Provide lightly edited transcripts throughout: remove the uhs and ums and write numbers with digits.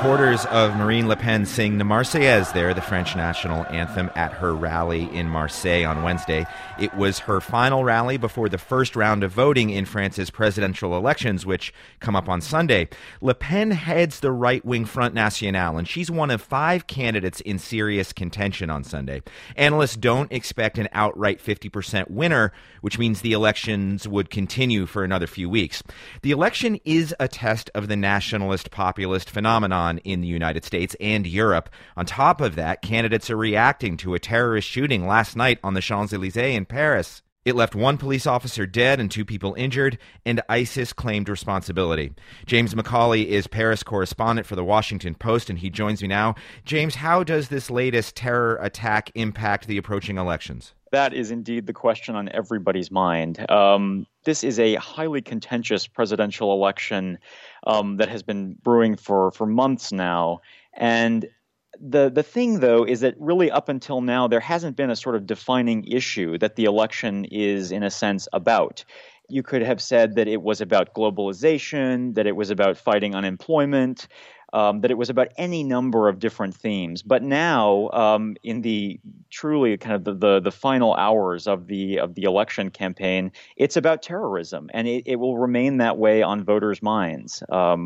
Supporters of Marine Le Pen sing the Marseillaise there, the French national anthem, at her rally in Marseille on Wednesday. It was her final rally before the first round of voting in France's presidential elections, which come up on Sunday. Le Pen heads the right-wing Front National, and she's one of 5 candidates in serious contention on Sunday. Analysts don't expect an outright 50% winner, which means the elections would continue for another few weeks. The election is a test of the nationalist populist phenomenon in the United States and Europe. On top of that, candidates are reacting to a terrorist shooting last night on the Champs-Élysées in Paris. It left 1 police officer dead and 2 people injured, and ISIS claimed responsibility. James McCauley is Paris correspondent for The Washington Post, and he joins me now. James, how does this latest terror attack impact the approaching elections? That is indeed the question on everybody's mind. This is a highly contentious presidential election that has been brewing for months now. And the thing, though, is that really up until now, there hasn't been a sort of defining issue that the election is, in a sense, about. You could have said that it was about globalization, that it was about fighting unemployment, that it was about any number of different themes. But now, in the truly kind of the final hours of the election campaign, it's about terrorism, and it will remain that way on voters' minds.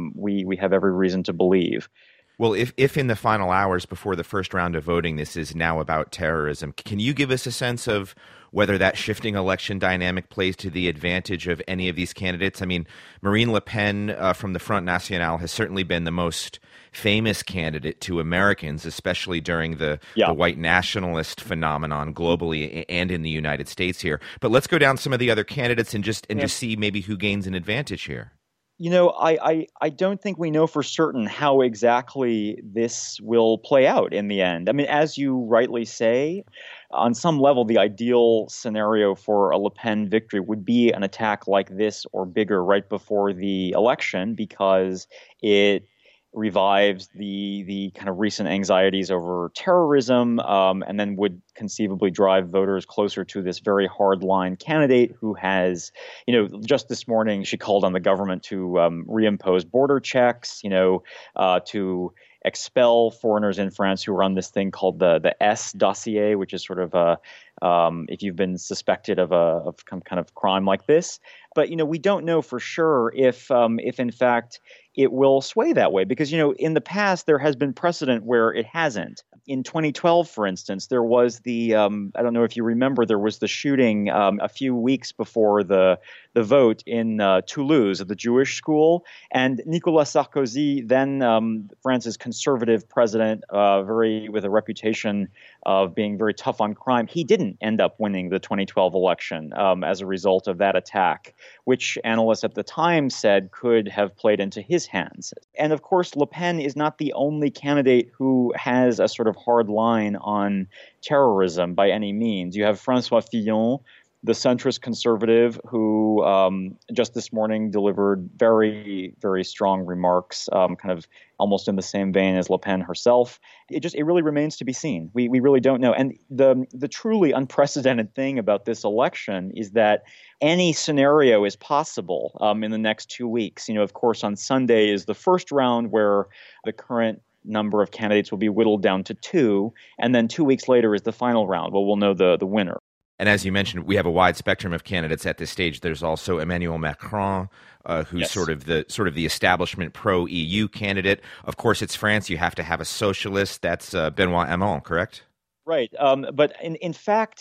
We have every reason to believe. Well, if in the final hours before the first round of voting, this is now about terrorism, can you give us a sense of whether that shifting election dynamic plays to the advantage of any of these candidates? I mean, Marine Le Pen from the Front National has certainly been the most famous candidate to Americans, especially during the white nationalist phenomenon globally and in the United States here. But let's go down some of the other candidates and just see maybe who gains an advantage here. You know, I don't think we know for certain how exactly this will play out in the end. I mean, as you rightly say, on some level, the ideal scenario for a Le Pen victory would be an attack like this or bigger right before the election, because it revives the kind of recent anxieties over terrorism, and then would conceivably drive voters closer to this very hardline candidate who has, just this morning she called on the government to reimpose border checks, to expel foreigners in France who are on this thing called the S dossier, which is sort of if you've been suspected of some kind of crime like this. But we don't know for sure if in fact it will sway that way, because in the past there has been precedent where it hasn't. In 2012, for instance, there was the I don't know if you remember, there was the shooting a few weeks before the vote in Toulouse at the Jewish school, and Nicolas Sarkozy, then France's conservative president, with a reputation of being very tough on crime, he didn't end up winning the 2012 election as a result of that attack, which analysts at the time said could have played into his hands. And of course, Le Pen is not the only candidate who has a sort of hard line on terrorism by any means. You have François Fillon, the centrist conservative, who just this morning delivered very, very strong remarks, kind of almost in the same vein as Le Pen herself. It really remains to be seen. We really don't know. And the truly unprecedented thing about this election is that any scenario is possible in the next 2 weeks. Of course, on Sunday is the first round where the current number of candidates will be whittled down to 2, and then 2 weeks later is the final round. Well, we'll know the winner. And as you mentioned, we have a wide spectrum of candidates at this stage. There's also Emmanuel Macron, who's sort of the establishment pro-EU candidate. Of course, it's France. You have to have a socialist. That's Benoît Hamon, correct? Right. But in fact,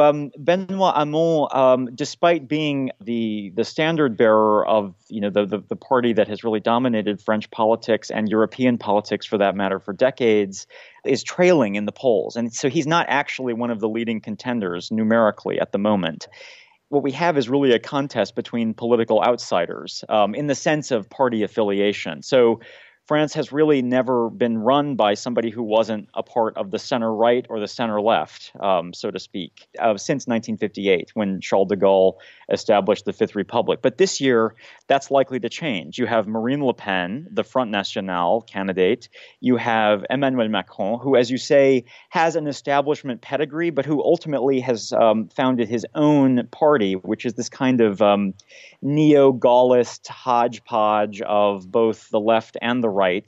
Benoît Hamon, despite being the standard bearer of, the party that has really dominated French politics and European politics, for that matter, for decades, is trailing in the polls. And so he's not actually one of the leading contenders numerically at the moment. What we have is really a contest between political outsiders in the sense of party affiliation. So France has really never been run by somebody who wasn't a part of the center right or the center left, so to speak, since 1958, when Charles de Gaulle established the Fifth Republic. But this year, that's likely to change. You have Marine Le Pen, the Front National candidate. You have Emmanuel Macron, who, as you say, has an establishment pedigree, but who ultimately has founded his own party, which is this kind of neo-Gaullist hodgepodge of both the left and the right.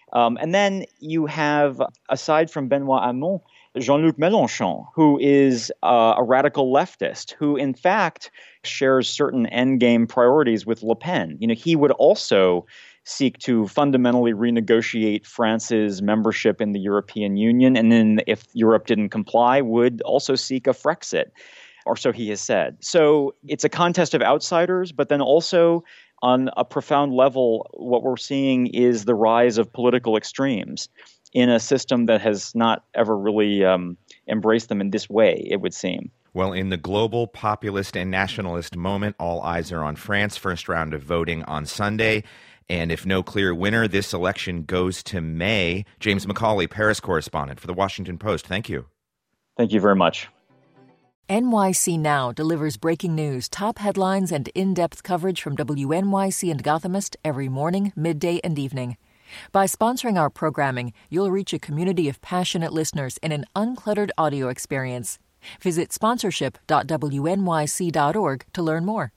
And then you have, aside from Benoît Hamon, Jean-Luc Mélenchon, who is a radical leftist, who in fact shares certain endgame priorities with Le Pen. He would also seek to fundamentally renegotiate France's membership in the European Union, and then if Europe didn't comply, would also seek a Frexit, or so he has said. So it's a contest of outsiders, but then also on a profound level, what we're seeing is the rise of political extremes in a system that has not ever really embraced them in this way, it would seem. Well, in the global populist and nationalist moment, all eyes are on France. First round of voting on Sunday. And if no clear winner, this election goes to May. James McCauley, Paris correspondent for The Washington Post. Thank you. Thank you very much. NYC Now delivers breaking news, top headlines, and in-depth coverage from WNYC and Gothamist every morning, midday, and evening. By sponsoring our programming, you'll reach a community of passionate listeners in an uncluttered audio experience. Visit sponsorship.wnyc.org to learn more.